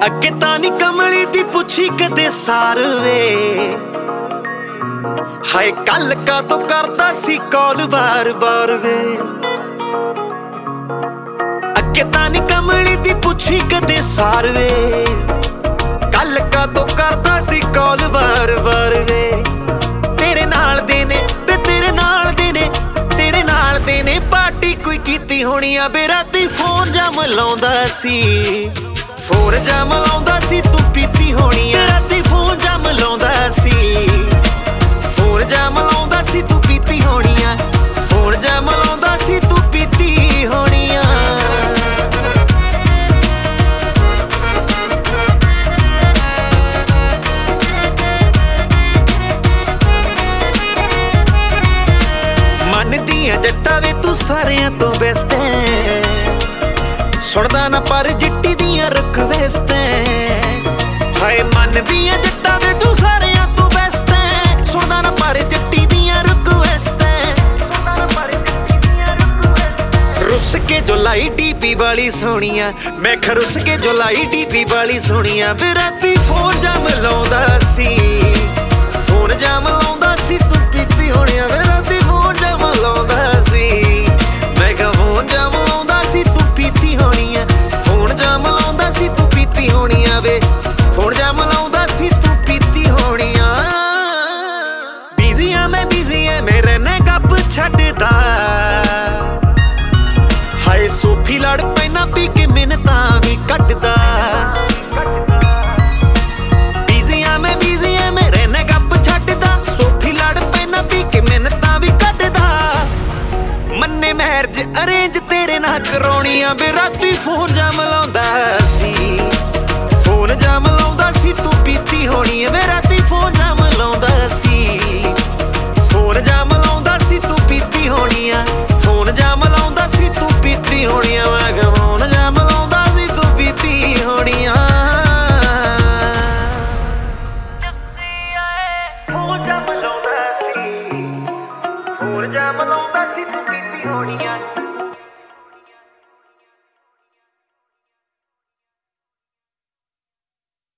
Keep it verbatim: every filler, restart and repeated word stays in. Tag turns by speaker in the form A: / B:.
A: ਅੱਗੇ ਤਾਂ ਨੀ ਕਮਲੀ ਦੀ ਪੁੱਛੀ ਕਦੇ ਸਾਰ ਵੇ, ਹਾਏ ਕੱਲ ਕਾ ਤੋਂ ਕਰਦਾ ਸੀ ਕਾਲ ਵਾਰ ਵਾਰ ਵੇ। ਅੱਗੇ ਤਾਂ ਨੀ ਕਮਲੀ ਦੀ ਪੁੱਛੀ ਕਦੇ ਸਾਰ ਵੇ, ਕੱਲ ਕਾ ਤੋਂ ਕਰਦਾ ਸੀ ਕਾਲ ਵਾਰ ਵਾਰ ਵੇ। ਤੇਰੇ ਨਾਲ ਦੇ ਨੇ ਵੇ ਤੇਰੇ ਨਾਲ ਦੇ ਨੇ, ਤੇਰੇ ਨਾਲ ਦੇ ਨੇ ਪਾਰਟੀ ਕੋਈ ਕੀਤੀ ਹੋਣੀ ਆ ਬੇ। ਰਾਤੀ ਫੋਨ ਜਮ ਲਾਉਂਦਾ ਸੀ, ਫੋਨ ਜਮ ਲਾਉਂਦਾ ਸੀ ਤੂੰ ਪੀਤੀ ਹੋਣੀ ਆ। ਰਾਤੀ ਫੋਨ ਜਮ ਲਾਉਂਦਾ ਸੀ, ਫੋਨ ਜਮ ਲਾਉਂਦਾ ਸੀ ਤੂੰ ਪੀਤੀ ਹੋਣੀ ਆ। ਫੋਨ ਜਮ ਲਾਉਂਦਾ ਸੀ ਤੂੰ ਪੀਤੀ ਹੋਣੀ ਆ। ਮੰਨਦੀਆਂ ਜੱਟਾ ਵੇ ਤੂੰ ਸਾਰਿਆਂ ਤੋਂ ਬੈਸਟ ਐ, ਸੁਣਦਾ ਨਾ ਪਰ ਜਿੱਟੀ ਦੀਆਂ ਰਿਕਵੈਸਟ ਐ। ਹਾਏ ਮੰਨਦੀਆਂ ਜੱਟਾ ਵੇ ਤੂੰ ਸਾਰਿਆਂ ਤੋਂ ਬੈਸਟ ਐ, ਸੁਣਦਾ ਨਾ ਪਰ ਜੱਟੀ ਦੀਆਂ ਰਿਕਵੈਸਟ ਐ, ਸੁਣਦਾ ਨਾ ਪਰ ਜੱਟੀ ਦੀਆਂ ਰਿਕਵੈਸਟ ਐ। ਰੁੱਸ ਕੇ ਜੋ ਲਾਈ ਡੀਪੀ ਵਾਲੀ ਸੋਹਣੀਆਂ, ਮੈਂ ਖਰੁੱਸ ਕੇ ਜੋ ਲਾਈ ਡੀਪੀ ਵਾਲੀ ਸੋਹਣੀਆਂ ਵੇ। ਰਾਤੀ ਫੋਨ ਜਮ ਲਾਉਂਦਾ ਸੀ, ਫੋਨ ਜਮ ਲਾਉਂਦਾ ਸੀ ਤੂੰ ਪੀਤੀ ਹੋਣੀ ਆ ਵੇ। ਰਾਤੀ ਫੋਨ ਜਮ ਲਾਉਂਦਾ ਸੀ, ਮੈਂ ਕਿਹਾ ਫੋਨ ਜਮ ਲਾਉਂਦਾ ਸੀ ਤੂੰ ਪੀਤੀ ਹੋਣੀ ਆ। ਫੋਨ ਜਮ ਲਾਉਂਦਾ ਸੀ ਤੂੰ ਪੀਤੀ ਹੋਣੀ ਆ ਵੇ। ਫੋਨ ਜਮ ਲਾਉਂਦਾ ਸੀ ਤੂੰ ਪੀਤੀ ਹੋਣੀ ਆ। ਬਿਜ਼ੀ ਆ ਮੈਂ ਬਿਜ਼ੀ ਐ ਮੇਰੇ ਨੇ ਗੱਪ ਛੱਡਦਾ, ਹਾਏ ਸੋਫੀ ਲੜ ਪੈਣਾ ਪੀ ਕੇ ਮਿੰਨਤਾਂ ਵੀ ਕੱਢਦਾ। ਬਿਜ਼ੀ ਆ ਮੈਂ ਬਿਜ਼ੀ ਐ ਮੇਰੇ ਨੇ ਗੱਪ ਛੱਡਦਾ, ਸੋਫੀ ਲੜ ਪੈਣਾ ਪੀ ਕੇ ਮਿੰਨਤਾਂ ਵੀ ਕੱਢਦਾ। ਮੰਨੇ ਮੈਰਿਜ ਅਰੇਂਜ ਤੇਰੇ ਨਾਲ ਕਰਾਉਣੀ ਆ ਬੇ। ਰਾਤੀ ਫੋਨ ਜਮ ਲਾਉਂਦਾ